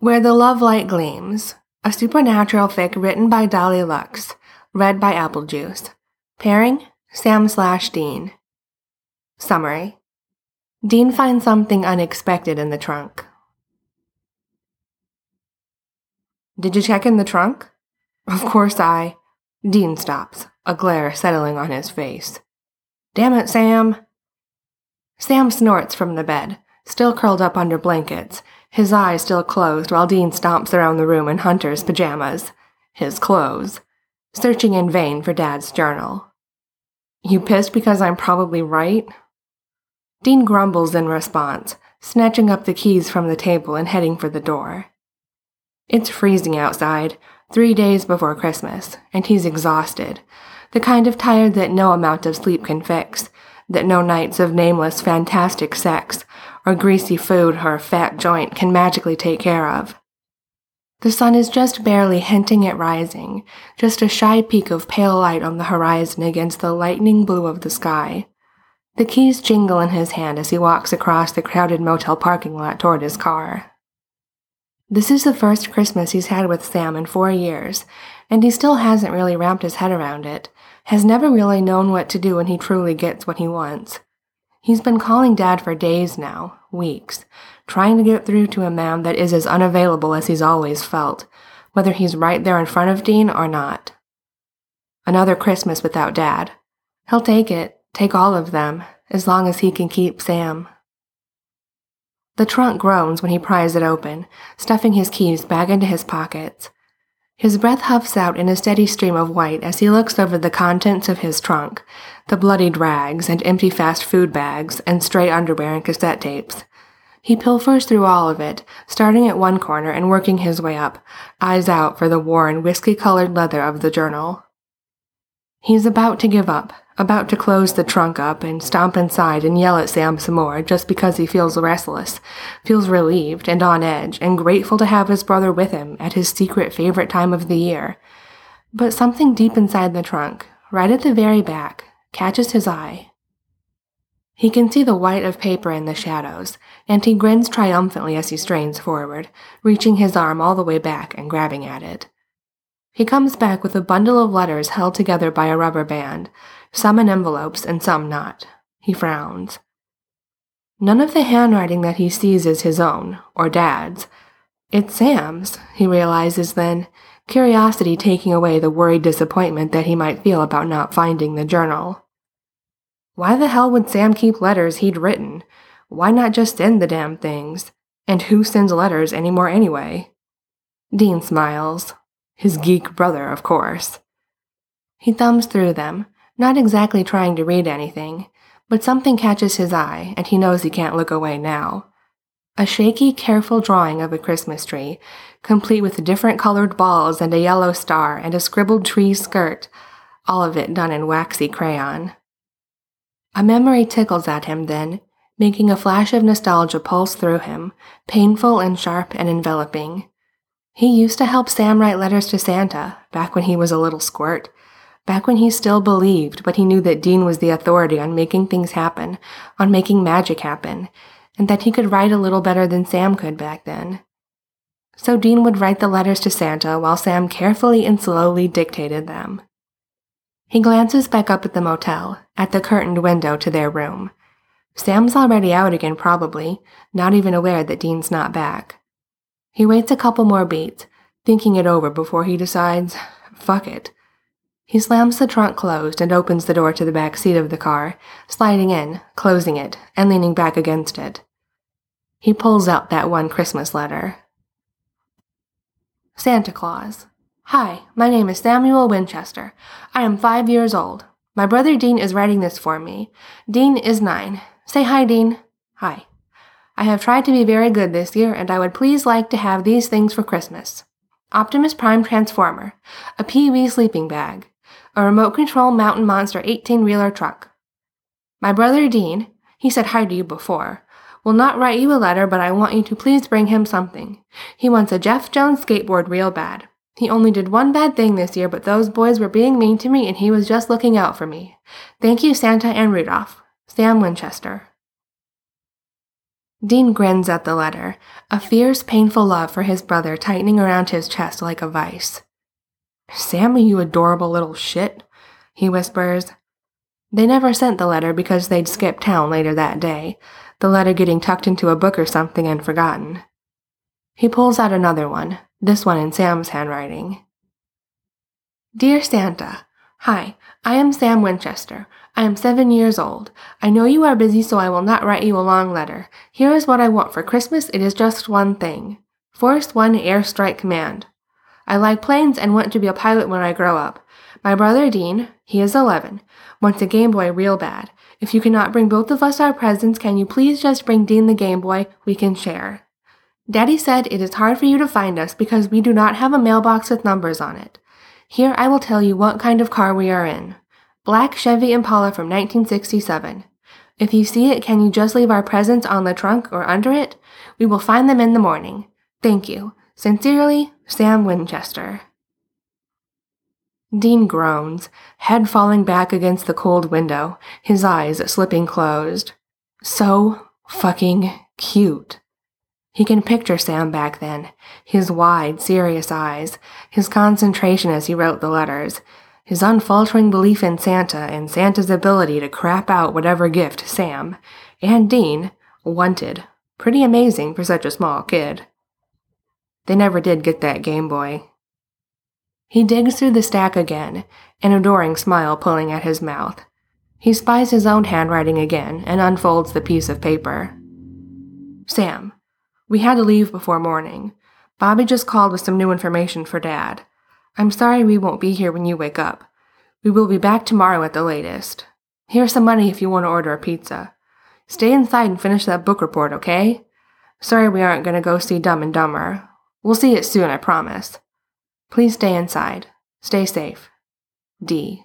Where the Love Light Gleams, a supernatural fic written by Dolly Lux, read by Applejuice. Pairing, Sam/Dean. Summary. Dean finds something unexpected in the trunk. Did you check in the trunk? Of course Dean stops, a glare settling on his face. Damn it, Sam. Sam snorts from the bed, still curled up under blankets, his eyes still closed while Dean stomps around the room in Hunter's pajamas, his clothes, searching in vain for Dad's journal. You pissed because I'm probably right? Dean grumbles in response, snatching up the keys from the table and heading for the door. It's freezing outside, 3 days before Christmas, and he's exhausted, the kind of tired that no amount of sleep can fix, that no nights of nameless fantastic sex, or greasy food or a fat joint can magically take care of. The sun is just barely hinting at rising, just a shy peak of pale light on the horizon against the lightning blue of the sky. The keys jingle in his hand as he walks across the crowded motel parking lot toward his car. This is the first Christmas he's had with Sam in 4 years, and he still hasn't really wrapped his head around it, has never really known what to do when he truly gets what he wants. He's been calling Dad for days now, weeks, trying to get through to a man that is as unavailable as he's always felt, whether he's right there in front of Dean or not. Another Christmas without Dad. He'll take it, take all of them, as long as he can keep Sam. The trunk groans when he pries it open, stuffing his keys back into his pockets. His breath huffs out in a steady stream of white as he looks over the contents of his trunk, the bloodied rags and empty fast food bags and stray underwear and cassette tapes. He pilfers through all of it, starting at one corner and working his way up, eyes out for the worn, whiskey-colored leather of the journal. He's about to give up, about to close the trunk up and stomp inside and yell at Sam some more just because he feels restless, feels relieved and on edge and grateful to have his brother with him at his secret favorite time of the year. But something deep inside the trunk, right at the very back, catches his eye. He can see the white of paper in the shadows, and he grins triumphantly as he strains forward, reaching his arm all the way back and grabbing at it. He comes back with a bundle of letters held together by a rubber band, some in envelopes and some not. He frowns. None of the handwriting that he sees is his own, or Dad's. It's Sam's, he realizes then, curiosity taking away the worried disappointment that he might feel about not finding the journal. Why the hell would Sam keep letters he'd written? Why not just send the damn things? And who sends letters anymore anyway? Dean smiles. His geek brother, of course. He thumbs through them, not exactly trying to read anything, but something catches his eye, and he knows he can't look away now. A shaky, careful drawing of a Christmas tree, complete with different colored balls and a yellow star and a scribbled tree skirt, all of it done in waxy crayon. A memory tickles at him then, making a flash of nostalgia pulse through him, painful and sharp and enveloping. He used to help Sam write letters to Santa, back when he was a little squirt, back when he still believed, but he knew that Dean was the authority on making things happen, on making magic happen, and that he could write a little better than Sam could back then. So Dean would write the letters to Santa while Sam carefully and slowly dictated them. He glances back up at the motel, at the curtained window to their room. Sam's already out again probably, not even aware that Dean's not back. He waits a couple more beats, thinking it over before he decides, fuck it. He slams the trunk closed and opens the door to the back seat of the car, sliding in, closing it, and leaning back against it. He pulls out that one Christmas letter. Santa Claus. Hi, my name is Samuel Winchester. I am 5 years old. My brother Dean is writing this for me. Dean is 9. Say hi, Dean. Hi. I have tried to be very good this year, and I would please like to have these things for Christmas. Optimus Prime Transformer, a Pee-wee sleeping bag, a remote control Mountain Monster 18-wheeler truck. My brother Dean, he said hi to you before, will not write you a letter, but I want you to please bring him something. He wants a Jeff Jones skateboard real bad. He only did one bad thing this year, but those boys were being mean to me, and he was just looking out for me. Thank you, Santa and Rudolph. Sam Winchester. Dean grins at the letter, a fierce, painful love for his brother tightening around his chest like a vice. "Sammy, you adorable little shit," he whispers. They never sent the letter because they'd skipped town later that day, the letter getting tucked into a book or something and forgotten. He pulls out another one, this one in Sam's handwriting. Dear Santa, hi, I am Sam Winchester. I am 7 years old. I know you are busy, so I will not write you a long letter. Here is what I want for Christmas. It is just one thing. Force 1 Airstrike Command. I like planes and want to be a pilot when I grow up. My brother Dean, he is 11, wants a Game Boy real bad. If you cannot bring both of us our presents, can you please just bring Dean the Game Boy? We can share. Daddy said it is hard for you to find us because we do not have a mailbox with numbers on it. Here I will tell you what kind of car we are in. Black Chevy Impala from 1967. If you see it, can you just leave our presents on the trunk or under it? We will find them in the morning. Thank you. Sincerely, Sam Winchester. Dean groans, head falling back against the cold window, his eyes slipping closed. So fucking cute. He can picture Sam back then, his wide, serious eyes, his concentration as he wrote the letters, his unfaltering belief in Santa and Santa's ability to crap out whatever gift Sam, and Dean, wanted. Pretty amazing for such a small kid. They never did get that Game Boy. He digs through the stack again, an adoring smile pulling at his mouth. He spies his own handwriting again and unfolds the piece of paper. Sam, we had to leave before morning. Bobby just called with some new information for Dad. I'm sorry we won't be here when you wake up. We will be back tomorrow at the latest. Here's some money if you want to order a pizza. Stay inside and finish that book report, okay? Sorry we aren't going to go see Dumb and Dumber. We'll see it soon, I promise. Please stay inside. Stay safe. D.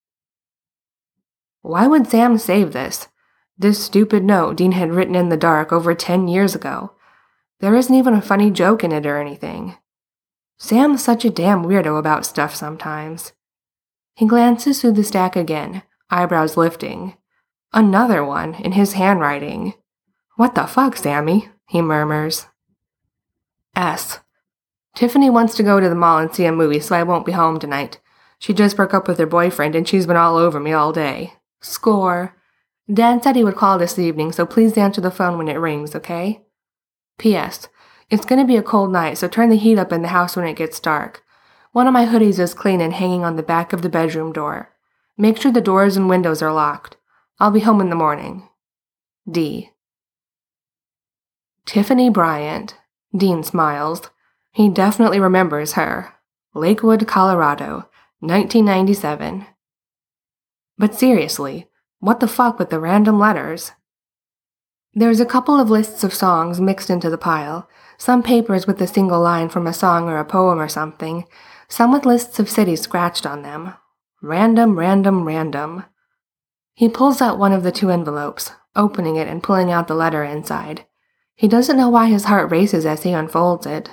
Why would Sam save this? This stupid note Dean had written in the dark over 10 years ago. There isn't even a funny joke in it or anything. Sam's such a damn weirdo about stuff sometimes. He glances through the stack again, eyebrows lifting. Another one, in his handwriting. What the fuck, Sammy? He murmurs. S. Tiffany wants to go to the mall and see a movie, so I won't be home tonight. She just broke up with her boyfriend, and she's been all over me all day. Score. Dad said he would call this evening, so please answer the phone when it rings, okay? P.S. It's going to be a cold night, so turn the heat up in the house when it gets dark. One of my hoodies is clean and hanging on the back of the bedroom door. Make sure the doors and windows are locked. I'll be home in the morning. D. Tiffany Bryant. Dean smiles. He definitely remembers her. Lakewood, Colorado, 1997. But seriously, what the fuck with the random letters? There's a couple of lists of songs mixed into the pile, some papers with a single line from a song or a poem or something, some with lists of cities scratched on them. Random, random, random. He pulls out one of the 2 envelopes, opening it and pulling out the letter inside. He doesn't know why his heart races as he unfolds it.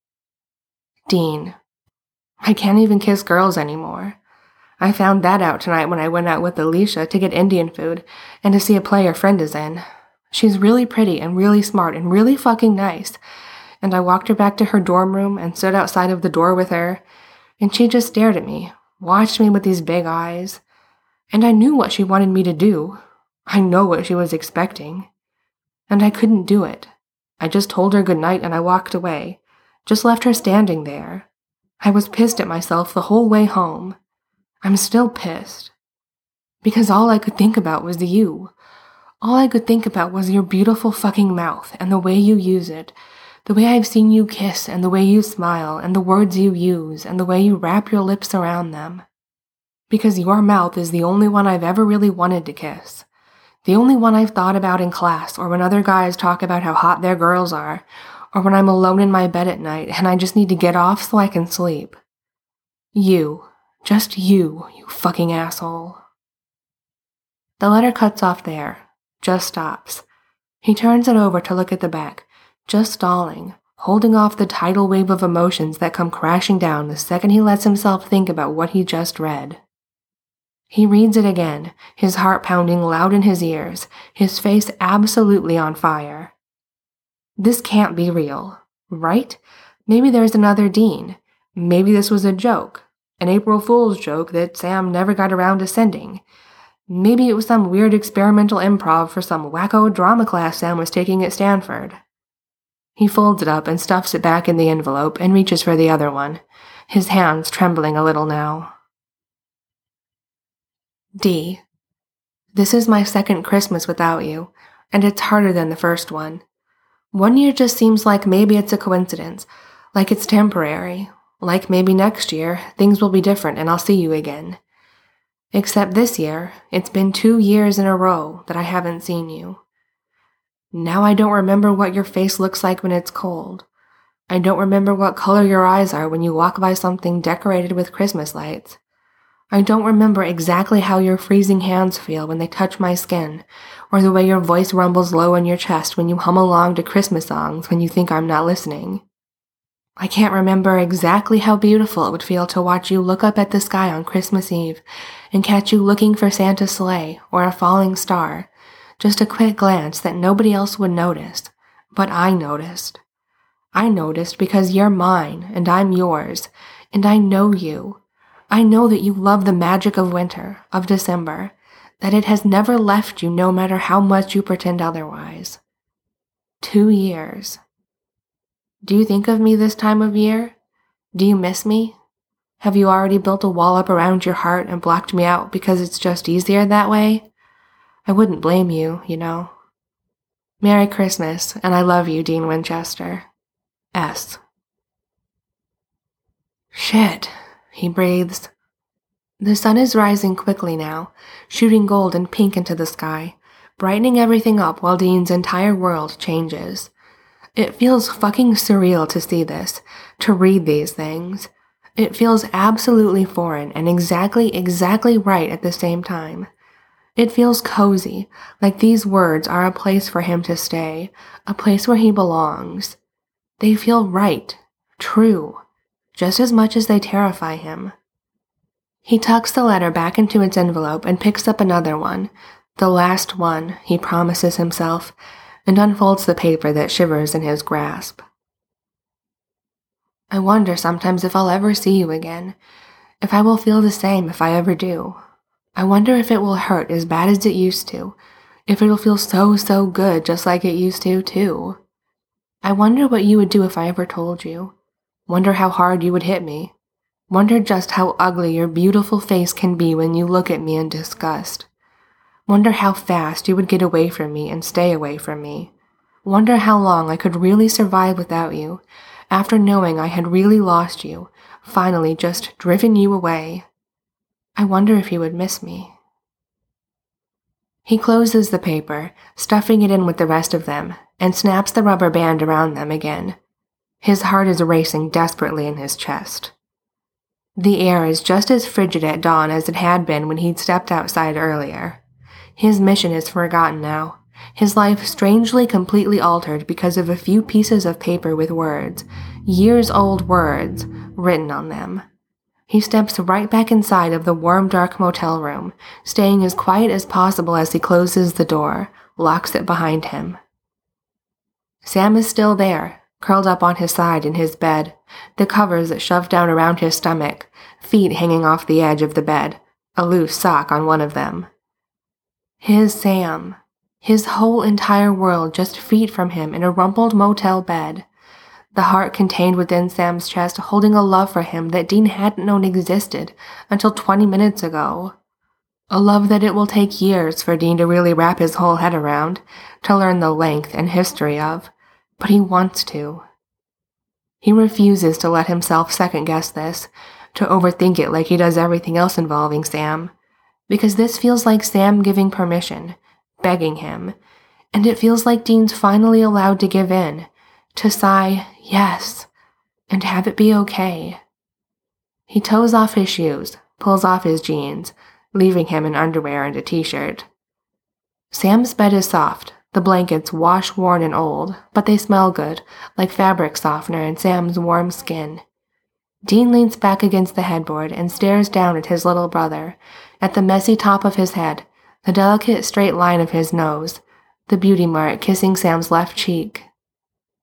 Dean. I can't even kiss girls anymore. I found that out tonight when I went out with Alicia to get Indian food and to see a play her friend is in. She's really pretty and really smart and really fucking nice, and I walked her back to her dorm room and stood outside of the door with her, and she just stared at me, watched me with these big eyes, and I knew what she wanted me to do. I know what she was expecting. And I couldn't do it. I just told her goodnight and I walked away, just left her standing there. I was pissed at myself the whole way home. I'm still pissed. Because all I could think about was you. All I could think about was your beautiful fucking mouth and the way you use it, the way I've seen you kiss and the way you smile and the words you use and the way you wrap your lips around them. Because your mouth is the only one I've ever really wanted to kiss. The only one I've thought about in class or when other guys talk about how hot their girls are, or when I'm alone in my bed at night and I just need to get off so I can sleep. You. Just you fucking asshole. The letter cuts off there. Just stops. He turns it over to look at the back, just stalling, holding off the tidal wave of emotions that come crashing down the second he lets himself think about what he just read. He reads it again, his heart pounding loud in his ears, his face absolutely on fire. This can't be real, right? Maybe there's another Dean. Maybe this was a joke. An April Fool's joke that Sam never got around to sending. Maybe it was some weird experimental improv for some wacko drama class Sam was taking at Stanford. He folds it up and stuffs it back in the envelope and reaches for the other one, his hands trembling a little now. D. This is my second Christmas without you, and it's harder than the first one. One year just seems like maybe it's a coincidence, like it's temporary, like maybe next year things will be different and I'll see you again. Except this year, it's been 2 years in a row that I haven't seen you. Now I don't remember what your face looks like when it's cold. I don't remember what color your eyes are when you walk by something decorated with Christmas lights. I don't remember exactly how your freezing hands feel when they touch my skin, or the way your voice rumbles low in your chest when you hum along to Christmas songs when you think I'm not listening. I can't remember exactly how beautiful it would feel to watch you look up at the sky on Christmas Eve and catch you looking for Santa's sleigh or a falling star, just a quick glance that nobody else would notice, but I noticed. I noticed because you're mine and I'm yours, and I know you. I know that you love the magic of winter, of December, that it has never left you no matter how much you pretend otherwise. 2 years. Do you think of me this time of year? Do you miss me? Have you already built a wall up around your heart and blocked me out because it's just easier that way? I wouldn't blame you, you know. Merry Christmas, and I love you, Dean Winchester. S. Shit, he breathes. The sun is rising quickly now, shooting gold and pink into the sky, brightening everything up while Dean's entire world changes. It feels fucking surreal to see this, to read these things. It feels absolutely foreign and exactly right at the same time. It feels cozy, like these words are a place for him to stay, a place where he belongs. They feel right, true, just as much as they terrify him. He tucks the letter back into its envelope and picks up another one, the last one, he promises himself, and unfolds the paper that shivers in his grasp. I wonder sometimes if I'll ever see you again, if I will feel the same if I ever do. I wonder if it will hurt as bad as it used to, if it'll feel so good just like it used to, too. I wonder what you would do if I ever told you. Wonder how hard you would hit me. Wonder just how ugly your beautiful face can be when you look at me in disgust. Wonder how fast you would get away from me and stay away from me. Wonder how long I could really survive without you, after knowing I had really lost you, finally just driven you away. I wonder if you would miss me. He closes the paper, stuffing it in with the rest of them, and snaps the rubber band around them again. His heart is racing desperately in his chest. The air is just as frigid at dawn as it had been when he'd stepped outside earlier. His mission is forgotten now, his life strangely completely altered because of a few pieces of paper with words, years-old words, written on them. He steps right back inside of the warm, dark motel room, staying as quiet as possible as he closes the door, locks it behind him. Sam is still there, curled up on his side in his bed, the covers shoved down around his stomach, feet hanging off the edge of the bed, a loose sock on one of them. His Sam. His whole entire world just feet from him in a rumpled motel bed. The heart contained within Sam's chest holding a love for him that Dean hadn't known existed until 20 minutes ago. A love that it will take years for Dean to really wrap his whole head around, to learn the length and history of, but he wants to. He refuses to let himself second-guess this, to overthink it like he does everything else involving Sam, because this feels like Sam giving permission, begging him, and it feels like Dean's finally allowed to give in, to sigh, yes, and have it be okay. He toes off his shoes, pulls off his jeans, leaving him in underwear and a t-shirt. Sam's bed is soft, the blankets wash-worn and old, but they smell good, like fabric softener in Sam's warm skin. Dean leans back against the headboard and stares down at his little brother, at the messy top of his head, the delicate straight line of his nose, the beauty mark kissing Sam's left cheek.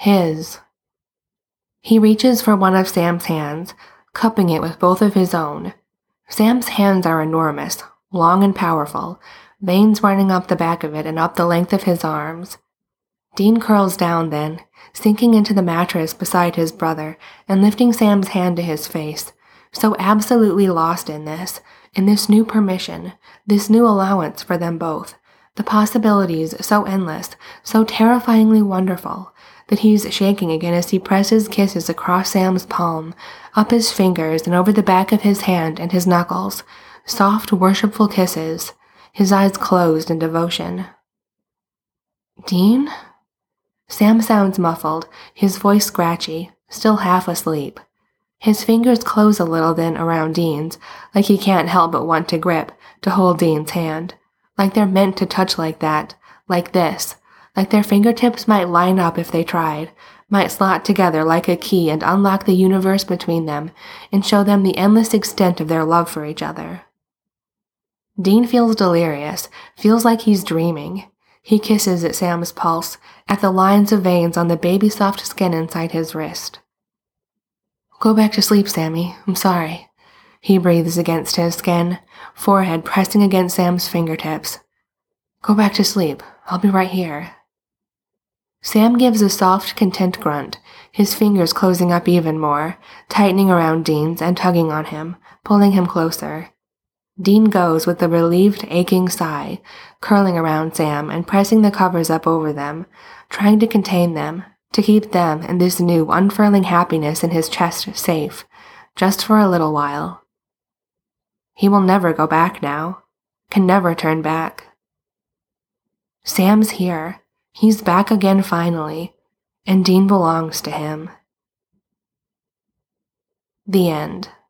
His. He reaches for one of Sam's hands, cupping it with both of his own. Sam's hands are enormous, long and powerful, veins running up the back of it and up the length of his arms. Dean curls down then, sinking into the mattress beside his brother and lifting Sam's hand to his face, so absolutely lost in this new permission, this new allowance for them both, the possibilities so endless, so terrifyingly wonderful, that he's shaking again as he presses kisses across Sam's palm, up his fingers and over the back of his hand and his knuckles, soft, worshipful kisses, his eyes closed in devotion. Dean? Sam sounds muffled, his voice scratchy, still half asleep. His fingers close a little then around Dean's, like he can't help but want to grip, to hold Dean's hand. Like they're meant to touch like that, like this, like their fingertips might line up if they tried, might slot together like a key and unlock the universe between them, and show them the endless extent of their love for each other. Dean feels delirious, feels like he's dreaming. He kisses at Sam's pulse, at the lines of veins on the baby-soft skin inside his wrist. Go back to sleep, Sammy. I'm sorry. He breathes against his skin, forehead pressing against Sam's fingertips. Go back to sleep. I'll be right here. Sam gives a soft, content grunt, his fingers closing up even more, tightening around Dean's and tugging on him, pulling him closer. Dean goes with a relieved, aching sigh, curling around Sam and pressing the covers up over them, trying to contain them, to keep them and this new, unfurling happiness in his chest safe, just for a little while. He will never go back now, can never turn back. Sam's here. He's back again finally, and Dean belongs to him. The end.